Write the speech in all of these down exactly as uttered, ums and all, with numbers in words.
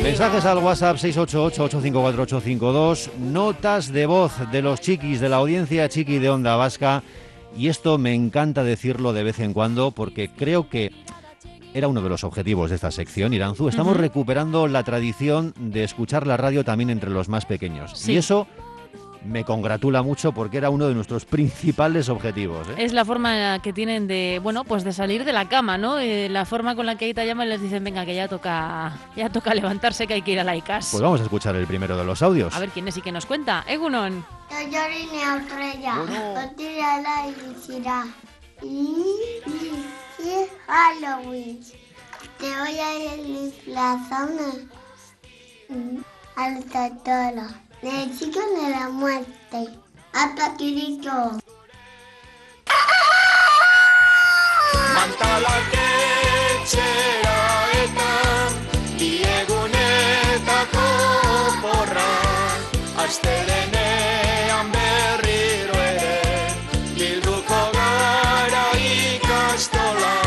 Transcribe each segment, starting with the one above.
Mensajes al WhatsApp seis ocho ocho, ocho cinco cuatro, ocho cinco dos, notas de voz de los chiquis, de la audiencia chiqui de Onda Vasca, y esto me encanta decirlo de vez en cuando porque creo que era uno de los objetivos de esta sección, Iranzu. Estamos uh-huh. recuperando la tradición de escuchar la radio también entre los más pequeños. Sí. Y eso me congratula mucho porque era uno de nuestros principales objetivos, ¿eh? Es la forma que tienen de, bueno, pues de salir de la cama, ¿no? Eh, la forma con la que Aita llama y les dicen, venga, que ya toca, ya toca levantarse, que hay que ir a la ICAS. Pues vamos a escuchar el primero de los audios. A ver quién es y qué nos cuenta. Egunon. Halloween. Te voy a disfrazar al Totoro, del chico de la muerte. Hasta Kirito. Mantala ketxera eta diegunetako porra astelenean berriro ere bilduko gara ikastolan.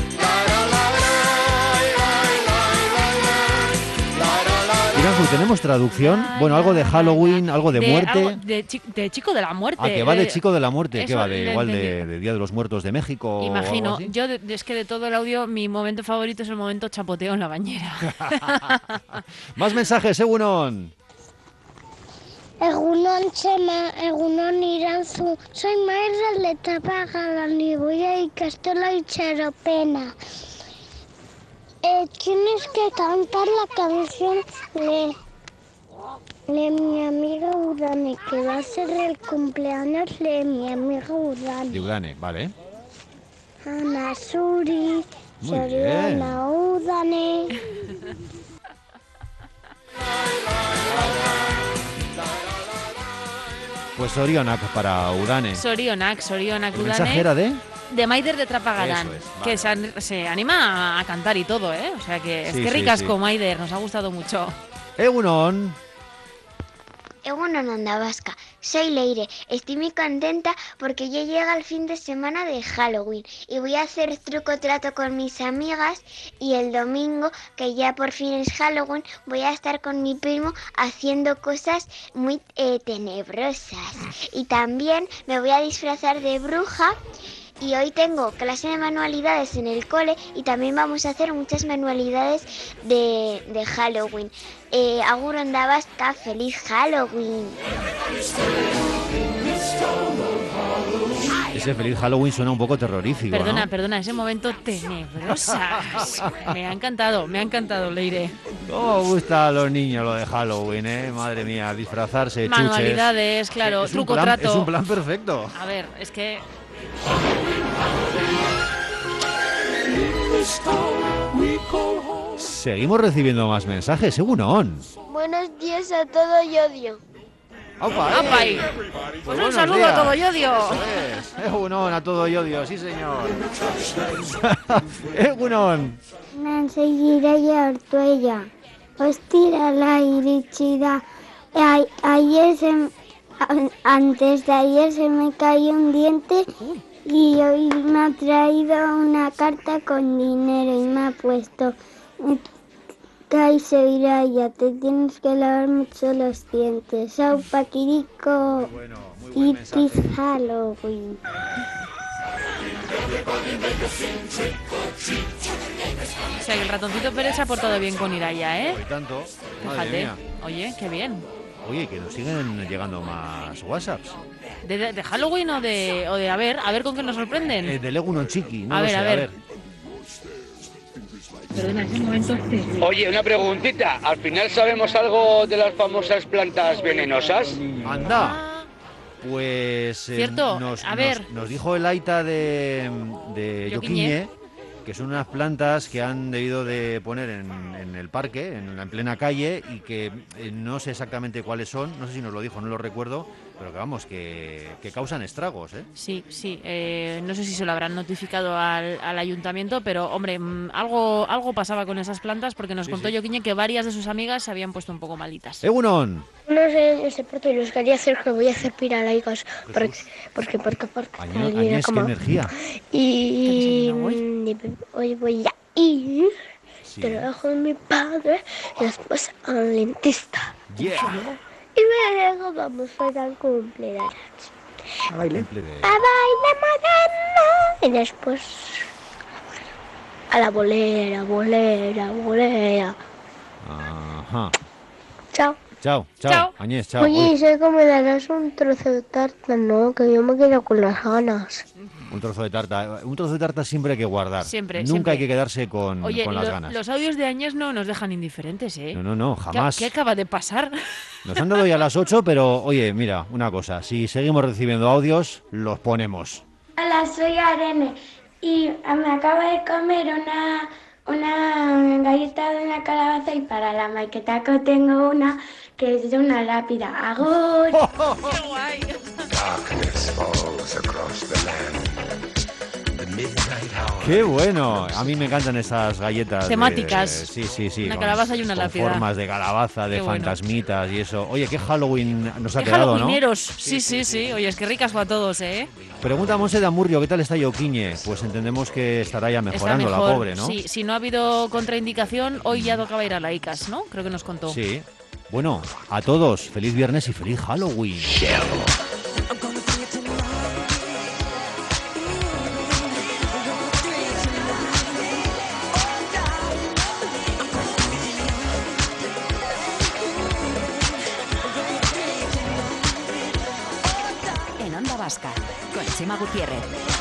¿Tenemos traducción? Bueno, algo de Halloween, algo de, de muerte. Algo de, chi- de Chico de la Muerte. Ah, que va de Chico de la Muerte. ¿Qué va? De, igual de, de, de Día de los Muertos de México. Imagino. O algo así. Yo, de, es que de todo el audio, mi momento favorito es el momento chapoteo en la bañera. Más mensajes, Egunon. Egunon, Chema, Egunon, Iranzu. Soy Mayra de Tapagalan y voy a Ikastola y Charopena. Eh, tienes que cantar la canción de, de mi amiga Udane, que va a ser el cumpleaños de mi amiga Udane. De Udane, vale. Ana Suri, Soriana Udane. Pues Sorionak para Udane. Sorionak, Sorionak ¿El Udane. mensaje era de? De Maider de Trapagarán, es, vale. que se, an- se anima a cantar y todo, ¿eh? O sea que Sí, es que sí, ricasco, sí. Maider, nos ha gustado mucho. Egunon. Egunon, Onda Vasca. Soy Leire. Estoy muy contenta porque ya llega el fin de semana de Halloween y voy a hacer truco trato con mis amigas, y el domingo, que ya por fin es Halloween, voy a estar con mi primo haciendo cosas muy eh, tenebrosas. Y también me voy a disfrazar de bruja. Y hoy tengo clase de manualidades en el cole y también vamos a hacer muchas manualidades de, de Halloween. Eh, Agur, Onda Vasca, feliz Halloween. Ese feliz Halloween suena un poco terrorífico, Perdona, ¿no? perdona, ese momento tenebrosas. Me ha encantado, me ha encantado, Leire. ¿Cómo gusta a los niños lo de Halloween, eh? Madre mía, disfrazarse, chuches. Manualidades, claro, Es un truco plan- trato. Es un plan perfecto. A ver, es que... Seguimos recibiendo más mensajes, Egunon. Buenos días a todo Yodio. ¡Opa, eh! ¡Apa ahí! Pues Pues un buenos saludo días. a todo Yodio. Eso es. Egunon a todo Yodio, sí señor. Egunon. Nansegira y Ortuella. Hostira la irichida. A- Ayer se, m- a- antes de ayer se me cayó un diente y hoy me ha traído una carta con dinero y me ha puesto: Kaiso Iraya, te tienes que lavar mucho los dientes. Sau Paquirico. Bueno, muy buen It is mensaje. Halloween. O sea, que el ratoncito Pérez se ha portado bien con Iraya, ¿eh? Hoy tanto. Madre Fíjate. mía. Oye, qué bien. Oye, que nos siguen llegando más WhatsApps. ¿De, de, de Halloween o de, o de... A ver, a ver con qué nos sorprenden? Eh, del Egunon Chiqui. No A lo ver, sé, a ver. Oye, una preguntita. ¿Al final sabemos algo de las famosas plantas venenosas? Anda. Pues eh, Cierto, nos, a nos- ver. nos dijo el Aita de, de Yoquiñe. Yoquiñe que son unas plantas que han debido de poner en, en el parque, en, la- en plena calle, y que eh, no sé exactamente cuáles son, no sé si nos lo dijo, no lo recuerdo, pero que vamos, que, que causan estragos, ¿eh? Sí, sí. Eh, no sé si se lo habrán notificado al, al ayuntamiento, pero, hombre, mm, algo algo pasaba con esas plantas porque nos Sí, contó sí. Yoquiñe que varias de sus amigas se habían puesto un poco malitas. Egunon. No sé ese deporte y los quería hacer que voy a hacer piralaicos porque porque porque porque Año- alguien Añés, qué como- energía. y ¿Qué y hoy voy a ir Sí. Sí. trabajo de mi padre y después al dentista. Yeah. Y luego vamos a ir al cumpleaños. A baile. Cumple de- A baile moderno. Y después a la bolera, bolera, bolera. Ajá. Chao. Chao, chao, Chao. Añés, chao. Oye, Uy, ¿y sé que me darás un trozo de tarta? No, que yo me quedo con las ganas. un trozo de tarta. Un trozo de tarta siempre hay que guardar. Siempre, Nunca siempre. hay que quedarse con, Oye, con las lo- ganas. los audios de Añés no nos dejan indiferentes, ¿eh? No, no, no, ¿Qué- jamás. ¿Qué, acaba de pasar? Nos han dado ya las ocho, pero oye, mira, una cosa. Si seguimos recibiendo audios, los ponemos. Hola, soy Arene y me acabo de comer una, una galleta de una calabaza y para la maquetaco tengo una que es de una lápida. ¡Agur! ¡Qué bueno! A mí me encantan esas galletas. de- Temáticas. sí, sí, sí. Una con- calabaza y una con lápida. formas de calabaza, de Qué bueno. fantasmitas y eso. Oye, ¿qué Halloween nos ha ¡Qué quedado, no? halloweeneros! Sí, sí, sí. Oye, es que ricas para todos, ¿eh? Pregunta a Monse de Amurrio, ¿qué tal está Yoquiñe? Pues entendemos que estará ya Está mejorando mejor. la pobre, ¿no? Sí, si no ha habido contraindicación, hoy ya tocaba ir a la I C A S, ¿no? Creo que nos contó. Sí. Bueno, a todos, feliz viernes y feliz Halloween. En Onda Vasca, con Chema Gutiérrez.